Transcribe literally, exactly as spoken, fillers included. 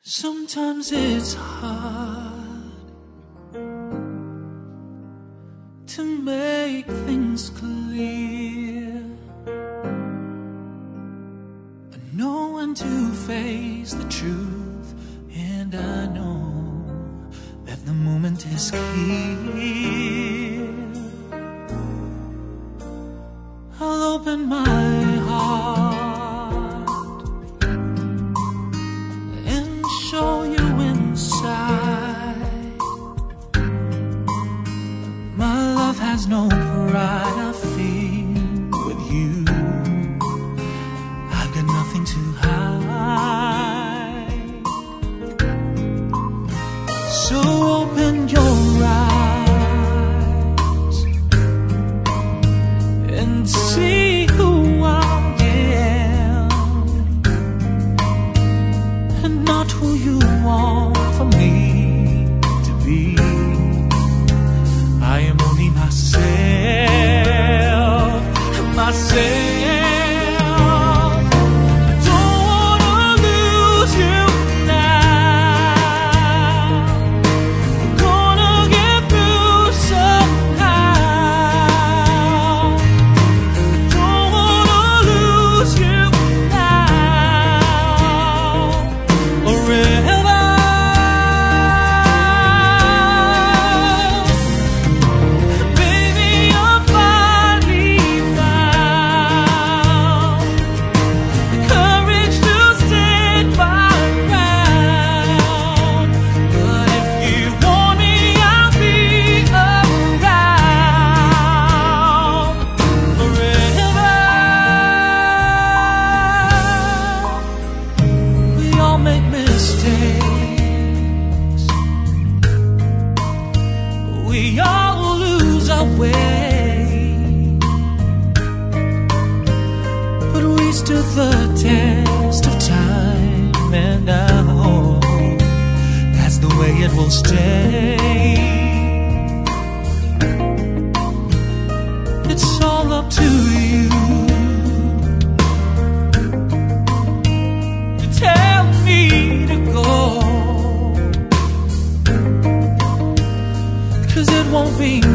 Sometimes it's hard to make things clear. I know when to face the truth, and I know that the moment is clear. I'll open my heart and show you inside. My love has no pride, I feel with you. I've got nothing to hide. So open your eyes and see who I am, and not who you want for me to be. I am only myself, myself. We all lose our way, but we stood the test of time, and I hope that's the way it will stay. It's all up to you to tell me to go, 'cause it won't be